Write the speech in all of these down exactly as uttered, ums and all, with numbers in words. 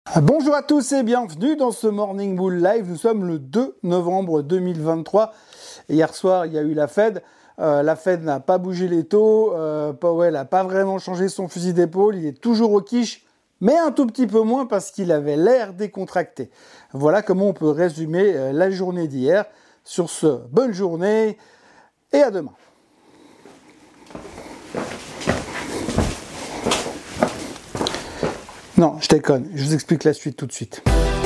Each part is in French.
Bonjour à tous et bienvenue dans ce Morning Bull Live. Nous sommes le deux novembre deux mille vingt-trois. Et hier soir, il y a eu la Fed. Euh, la Fed n'a pas bougé les taux. Euh, Powell n'a pas vraiment changé son fusil d'épaule. Il est toujours au quiche, mais un tout petit peu moins parce qu'il avait l'air décontracté. Voilà comment on peut résumer euh, la journée d'hier. Sur ce, bonne journée et à demain. Non, je déconne, je vous explique la suite tout de suite.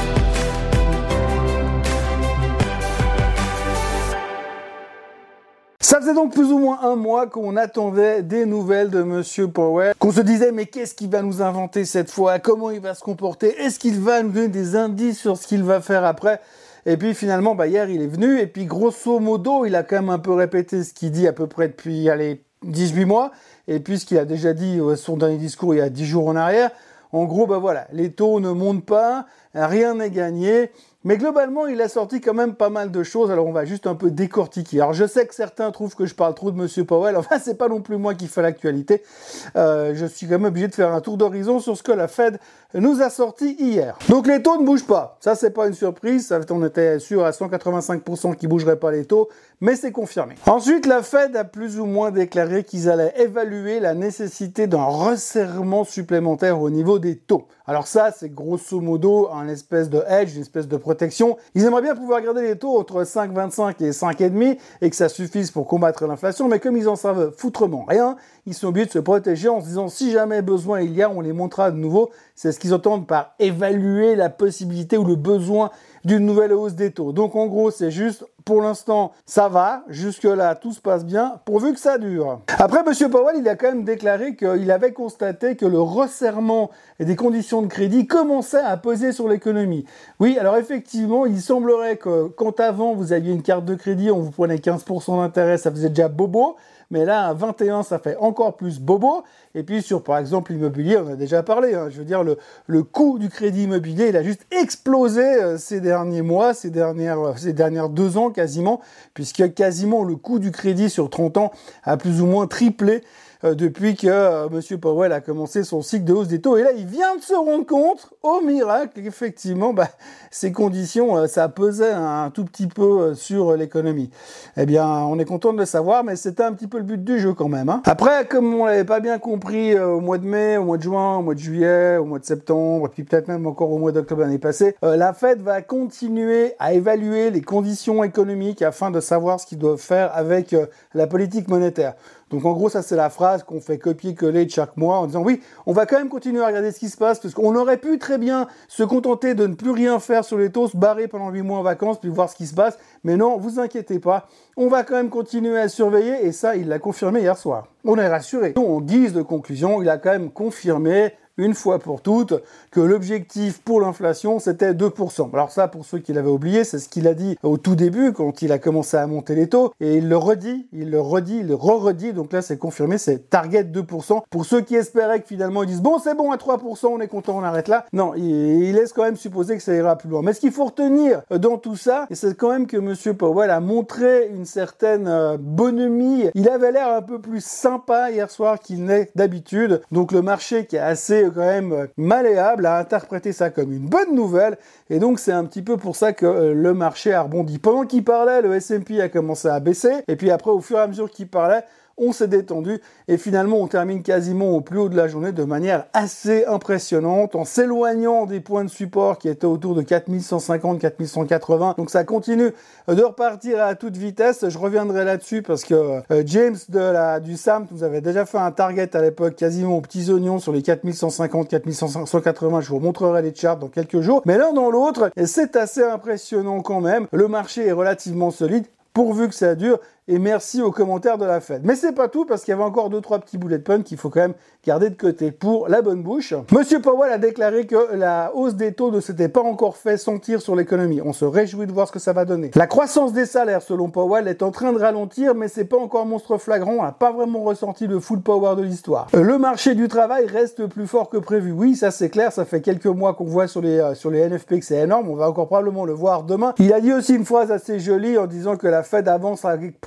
Ça faisait donc plus ou moins un mois qu'on attendait des nouvelles de Monsieur Powell, qu'on se disait mais qu'est-ce qu'il va nous inventer cette fois, comment il va se comporter, est-ce qu'il va nous donner des indices sur ce qu'il va faire après? Et puis finalement, bah, hier il est venu et puis grosso modo il a quand même un peu répété ce qu'il dit à peu près depuis allez, dix-huit mois, et puis ce qu'il a déjà dit à son dernier discours il y a dix jours en arrière. En gros, bah voilà, les taux ne montent pas, rien n'est gagné. Mais globalement, il a sorti quand même pas mal de choses. Alors, on va juste un peu décortiquer. Alors, je sais que certains trouvent que je parle trop de Monsieur Powell. Enfin, c'est pas non plus moi qui fais l'actualité. Euh, je suis quand même obligé de faire un tour d'horizon sur ce que la Fed nous a sorti hier. Donc, les taux ne bougent pas. Ça, c'est pas une surprise. Ça, on était sûr à cent quatre-vingt-cinq pour cent qu'ils bougeraient pas les taux, mais c'est confirmé. Ensuite, la Fed a plus ou moins déclaré qu'ils allaient évaluer la nécessité d'un resserrement supplémentaire au niveau des taux. Alors ça, c'est grosso modo un espèce de hedge, une espèce de protection. Ils aimeraient bien pouvoir garder les taux entre cinq virgule vingt-cinq et cinq virgule cinq et que ça suffise pour combattre l'inflation, mais comme ils en savent foutrement rien, ils sont obligés de se protéger en se disant si jamais besoin il y a, on les montrera de nouveau. C'est ce qu'ils entendent par évaluer la possibilité ou le besoin d'une nouvelle hausse des taux. Donc en gros, c'est juste, pour l'instant, ça va, jusque-là, tout se passe bien, pourvu que ça dure. Après, M. Powell, il a quand même déclaré qu'il avait constaté que le resserrement et des conditions de crédit commençait à peser sur l'économie. Oui, alors effectivement, il semblerait que quand avant, vous aviez une carte de crédit, on vous prenait quinze pour cent d'intérêt, ça faisait déjà bobo. Mais là, à vingt et un, ça fait encore plus bobo. Et puis sur, par exemple, l'immobilier, on a déjà parlé. Hein, je veux dire, le, le coût du crédit immobilier, il a juste explosé euh, ces derniers mois, ces dernières, euh, ces dernières deux ans quasiment, puisque quasiment le coût du crédit sur trente ans a plus ou moins triplé euh, depuis que euh, M. Powell a commencé son cycle de hausse des taux. Et là, il vient de se rendre compte, au miracle, qu'effectivement, bah, ces conditions, euh, ça pesait un, un tout petit peu euh, sur l'économie. Eh bien, on est content de le savoir, mais c'était un petit peu le but du jeu quand même. Hein. Après, comme on l'avait pas bien compris euh, au mois de mai, au mois de juin, au mois de juillet, au mois de septembre, et puis peut-être même encore au mois d'octobre l'année passée, euh, la Fed va continuer à évaluer les conditions économiques afin de savoir ce qu'ils doivent faire avec euh, la politique monétaire. Donc en gros, ça c'est la phrase qu'on fait copier-coller de chaque mois en disant oui, on va quand même continuer à regarder ce qui se passe parce qu'on aurait pu très bien se contenter de ne plus rien faire sur les taux, se barrer pendant huit mois en vacances puis voir ce qui se passe. Mais non, vous inquiétez pas, on va quand même continuer à surveiller et ça, il l'a confirmé hier soir. On est rassuré. En guise de conclusion, il a quand même confirmé une fois pour toutes, que l'objectif pour l'inflation, c'était deux pour cent. Alors ça, pour ceux qui l'avaient oublié, c'est ce qu'il a dit au tout début, quand il a commencé à monter les taux, et il le redit, il le redit, il le re-redit, donc là, c'est confirmé, c'est target deux pour cent. Pour ceux qui espéraient que finalement, ils disent, bon, c'est bon, à trois pour cent, on est content, on arrête là. Non, il, il laisse quand même supposer que ça ira plus loin. Mais ce qu'il faut retenir dans tout ça, c'est quand même que M. Powell a montré une certaine euh, bonhomie. Il avait l'air un peu plus sympa hier soir qu'il n'est d'habitude. Donc le marché qui est assez quand même malléable a interprété ça comme une bonne nouvelle et donc c'est un petit peu pour ça que euh, le marché a rebondi. Pendant qu'il parlait, le S and P a commencé à baisser et puis après au fur et à mesure qu'il parlait, on s'est détendu et finalement on termine quasiment au plus haut de la journée de manière assez impressionnante en s'éloignant des points de support qui étaient autour de quatre mille cent cinquante, quatre mille cent quatre-vingts. Donc ça continue de repartir à toute vitesse. Je reviendrai là-dessus parce que euh, James de la, du S A M nous avait déjà fait un target à l'époque quasiment aux petits oignons sur les quatre mille cent cinquante, quatre mille cent quatre-vingts. Je vous montrerai les charts dans quelques jours. Mais l'un dans l'autre, c'est assez impressionnant quand même. Le marché est relativement solide pourvu que ça dure. Et merci aux commentaires de la Fed. Mais c'est pas tout, parce qu'il y avait encore deux, trois petits bullet points qu'il faut quand même garder de côté pour la bonne bouche. Monsieur Powell a déclaré que la hausse des taux ne s'était pas encore fait sentir sur l'économie. On se réjouit de voir ce que ça va donner. La croissance des salaires, selon Powell, est en train de ralentir, mais c'est pas encore monstre flagrant. On n'a pas vraiment ressenti le full power de l'histoire. Le marché du travail reste plus fort que prévu. Oui, ça c'est clair. Ça fait quelques mois qu'on voit sur les, euh, sur les N F P que c'est énorme. On va encore probablement le voir demain. Il a dit aussi une phrase assez jolie en disant que la Fed avance avec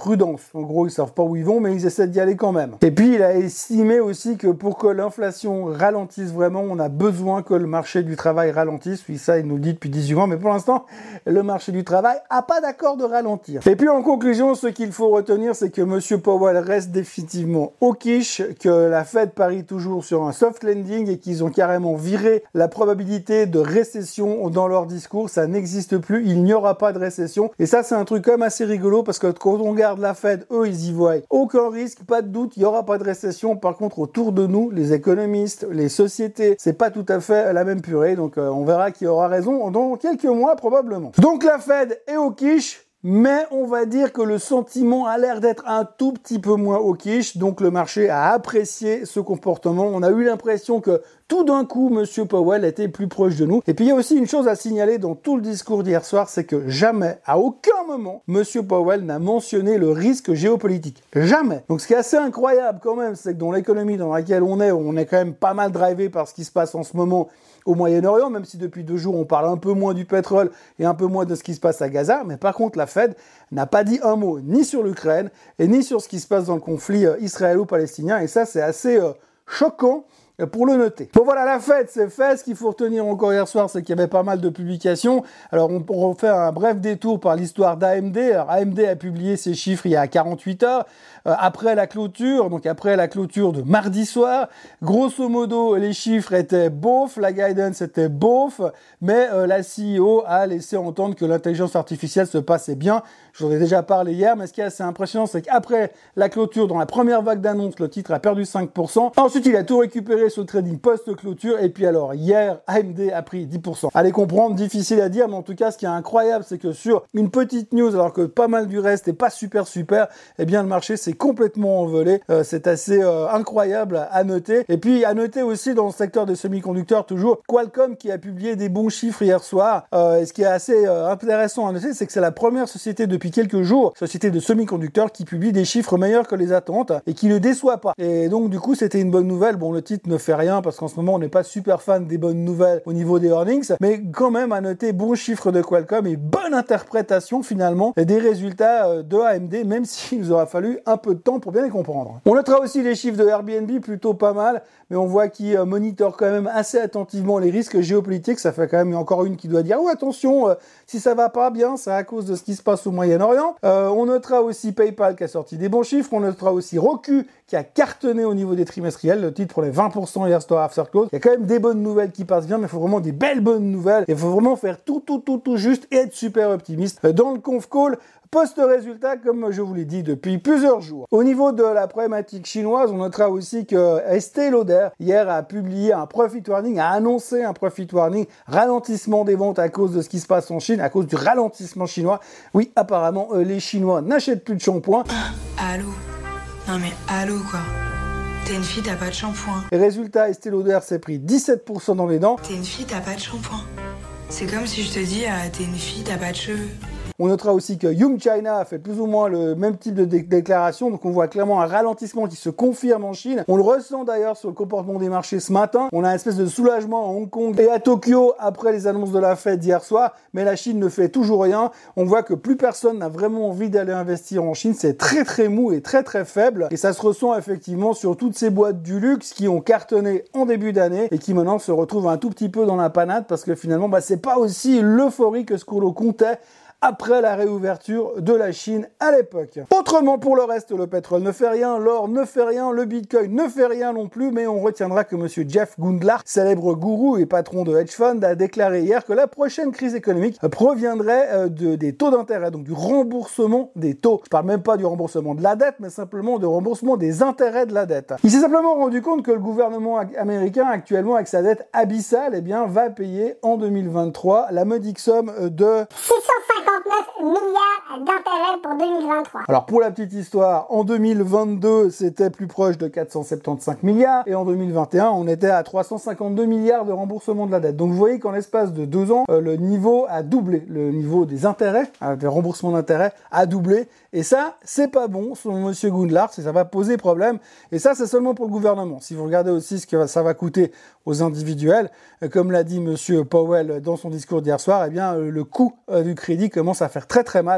prudence. En gros, ils savent pas où ils vont, mais ils essaient d'y aller quand même. Et puis, il a estimé aussi que pour que l'inflation ralentisse vraiment, on a besoin que le marché du travail ralentisse. Oui, ça, il nous le dit depuis dix-huit mois, mais pour l'instant, le marché du travail a pas d'accord de ralentir. Et puis, en conclusion, ce qu'il faut retenir, c'est que Monsieur Powell reste définitivement au quiche, que la Fed parie toujours sur un soft landing et qu'ils ont carrément viré la probabilité de récession dans leur discours. Ça n'existe plus, il n'y aura pas de récession. Et ça, c'est un truc quand même assez rigolo parce que quand on regarde la Fed, eux, ils y voient aucun risque, pas de doute, il n'y aura pas de récession. Par contre, autour de nous, les économistes, les sociétés, c'est pas tout à fait la même purée. Donc, euh, on verra qui aura raison dans quelques mois probablement. Donc, la Fed est au quiche. Mais on va dire que le sentiment a l'air d'être un tout petit peu moins au quiche, donc le marché a apprécié ce comportement. On a eu l'impression que tout d'un coup, Monsieur Powell était plus proche de nous. Et puis il y a aussi une chose à signaler dans tout le discours d'hier soir, c'est que jamais, à aucun moment, Monsieur Powell n'a mentionné le risque géopolitique. Jamais. Donc ce qui est assez incroyable quand même, c'est que dans l'économie dans laquelle on est, on est quand même pas mal drivé par ce qui se passe en ce moment au Moyen-Orient, même si depuis deux jours on parle un peu moins du pétrole et un peu moins de ce qui se passe à Gaza, mais par contre la Fed n'a pas dit un mot ni sur l'Ukraine et ni sur ce qui se passe dans le conflit euh, israélo-palestinien, et ça c'est assez euh, choquant pour le noter. Bon voilà, la Fed c'est fait. Ce qu'il faut retenir encore hier soir, c'est qu'il y avait pas mal de publications. Alors on, on refait un bref détour par l'histoire d'A M D. Alors A M D a publié ses chiffres il y a quarante-huit heures, euh, après la clôture, donc après la clôture de mardi soir. Grosso modo, les chiffres étaient beaufs, la guidance était beauf, mais euh, la C E O a laissé entendre que l'intelligence artificielle se passait bien. J'en ai déjà parlé hier, mais ce qui est assez impressionnant, c'est qu'après la clôture, dans la première vague d'annonces, le titre a perdu cinq pour cent. Ensuite, il a tout récupéré sur le trading post-clôture. Et puis alors, hier, A M D a pris dix pour cent. Allez comprendre, difficile à dire, mais en tout cas, ce qui est incroyable, c'est que sur une petite news, alors que pas mal du reste est pas super super, eh bien, le marché s'est complètement envolé. Euh, c'est assez euh, incroyable à noter. Et puis, à noter aussi dans le secteur des semi-conducteurs, toujours, Qualcomm qui a publié des bons chiffres hier soir. Euh, et ce qui est assez euh, intéressant à noter, c'est que c'est la première société depuis quelques jours, société de semi-conducteurs, qui publie des chiffres meilleurs que les attentes et qui ne déçoit pas. Et donc, du coup, c'était une bonne nouvelle. Bon, le titre ne fait rien parce qu'en ce moment, on n'est pas super fan des bonnes nouvelles au niveau des earnings, mais quand même, à noter bons chiffres de Qualcomm et bonne interprétation, finalement, des résultats de A M D, même s'il nous aura fallu un peu de temps pour bien les comprendre. On notera aussi les chiffres de Airbnb, plutôt pas mal, mais on voit qu'ils monitorent quand même assez attentivement les risques géopolitiques. Ça fait quand même encore une qui doit dire « Oh, attention, euh, si ça va pas bien, c'est à cause de ce qui se passe au Moyen-Orient. Euh, » On notera aussi PayPal qui a sorti des bons chiffres. On notera aussi Roku qui a cartonné au niveau des trimestriels. Le titre pour les vingt pour cent hier soir after close. Il y a quand même des bonnes nouvelles qui passent bien, mais il faut vraiment des belles bonnes nouvelles. Il faut vraiment faire tout, tout, tout, tout juste et être super optimiste. Dans le conf call, post-résultat, comme je vous l'ai dit depuis plusieurs jours. Au niveau de la problématique chinoise, on notera aussi que Estée Lauder, hier, a publié un profit warning, a annoncé un profit warning, ralentissement des ventes à cause de ce qui se passe en Chine, à cause du ralentissement chinois. Oui, apparemment, euh, les Chinois n'achètent plus de shampoing. Ah, allô? Non mais allô, quoi. T'es une fille, t'as pas de shampoing. Et résultat, Estée Lauder s'est pris dix-sept pour cent dans les dents. T'es une fille, t'as pas de shampoing. C'est comme si je te dis, ah, t'es une fille, t'as pas de cheveux. On notera aussi que Yum China a fait plus ou moins le même type de dé- déclaration, donc on voit clairement un ralentissement qui se confirme en Chine. On le ressent d'ailleurs sur le comportement des marchés ce matin. On a une espèce de soulagement à Hong Kong et à Tokyo après les annonces de la Fed d'hier soir, mais la Chine ne fait toujours rien. On voit que plus personne n'a vraiment envie d'aller investir en Chine. C'est très très mou et très très faible, et ça se ressent effectivement sur toutes ces boîtes du luxe qui ont cartonné en début d'année et qui maintenant se retrouvent un tout petit peu dans la panade parce que finalement bah, c'est pas aussi l'euphorie que ce qu'on comptait après la réouverture de la Chine à l'époque. Autrement, pour le reste, le pétrole ne fait rien, l'or ne fait rien, le bitcoin ne fait rien non plus, mais on retiendra que monsieur Jeff Gundlach, célèbre gourou et patron de hedge fund, a déclaré hier que la prochaine crise économique proviendrait de, des taux d'intérêt, donc du remboursement des taux. Je parle même pas du remboursement de la dette, mais simplement du remboursement des intérêts de la dette. Il s'est simplement rendu compte que le gouvernement américain, actuellement, avec sa dette abyssale, eh bien, va payer en deux mille vingt-trois la modique somme de six cent cinquante-neuf milliards d'intérêts pour deux mille vingt-trois. Alors pour la petite histoire, en deux mille vingt-deux, c'était plus proche de quatre cent soixante-quinze milliards et en deux mille vingt et un, on était à trois cent cinquante-deux milliards de remboursement de la dette. Donc vous voyez qu'en l'espace de deux ans, euh, le niveau a doublé. Le niveau des intérêts, euh, des remboursements d'intérêts a doublé. Et ça, c'est pas bon, selon monsieur Gundlach, ça va poser problème. Et ça, c'est seulement pour le gouvernement. Si vous regardez aussi ce que ça va coûter aux individuels, euh, comme l'a dit monsieur Powell dans son discours d'hier soir, eh bien, euh, le coût euh, du crédit commence à faire très très mal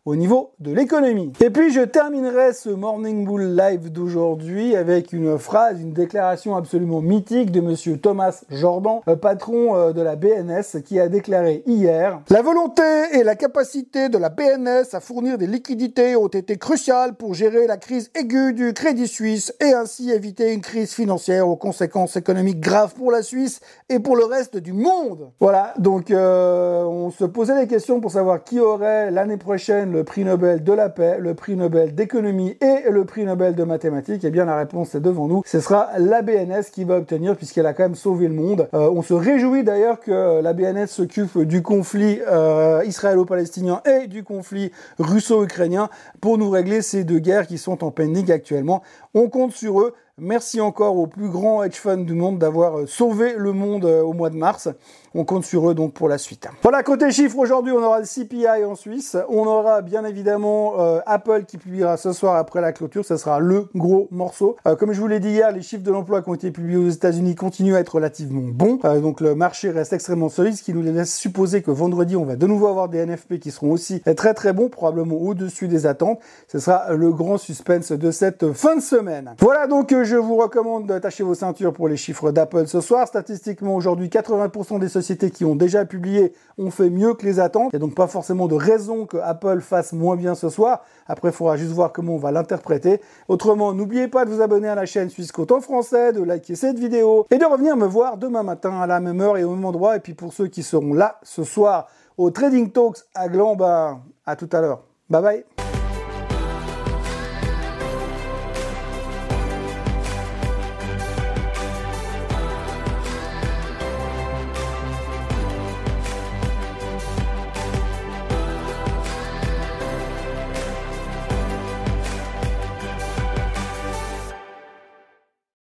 au niveau de l'économie. Et puis je terminerai ce Morning Bull Live d'aujourd'hui avec une phrase, une déclaration absolument mythique de monsieur Thomas Jordan, patron de la B N S, qui a déclaré hier: « La volonté et la capacité de la B N S à fournir des liquidités ont été cruciales pour gérer la crise aiguë du Crédit Suisse et ainsi éviter une crise financière aux conséquences économiques graves pour la Suisse et pour le reste du monde. » Voilà, donc euh, on se posait des questions pour savoir qui aurait l'année prochaine le prix Nobel de la paix, le prix Nobel d'économie et le prix Nobel de mathématiques. Et bien la réponse est devant nous, ce sera la B N S qui va obtenir, puisqu'elle a quand même sauvé le monde. Euh, on se réjouit d'ailleurs que la B N S s'occupe du conflit euh, israélo-palestinien et du conflit russo-ukrainien pour nous régler ces deux guerres qui sont en pending actuellement. On compte sur eux. Merci encore aux plus grands hedge funds du monde d'avoir sauvé le monde au mois de mars. On compte sur eux donc pour la suite. Voilà, côté chiffres, aujourd'hui on aura le C P I en Suisse. On aura bien évidemment euh, Apple qui publiera ce soir après la clôture. Ce sera le gros morceau. Euh, comme je vous l'ai dit hier, les chiffres de l'emploi qui ont été publiés aux États-Unis continuent à être relativement bons. Euh, donc le marché reste extrêmement solide, ce qui nous laisse supposer que vendredi on va de nouveau avoir des N F P qui seront aussi très très bons, probablement au-dessus des attentes. Ce sera le grand suspense de cette fin de semaine. Voilà, donc je vous recommande d'attacher vos ceintures pour les chiffres d'Apple ce soir. Statistiquement, aujourd'hui, quatre-vingts pour cent des sociétés qui ont déjà publié ont fait mieux que les attentes. Il n'y a donc pas forcément de raison que Apple fasse moins bien ce soir. Après, il faudra juste voir comment on va l'interpréter. Autrement, n'oubliez pas de vous abonner à la chaîne Swissquote en français, de liker cette vidéo et de revenir me voir demain matin à la même heure et au même endroit. Et puis pour ceux qui seront là ce soir au Trading Talks à Gland, bah, à tout à l'heure. Bye bye.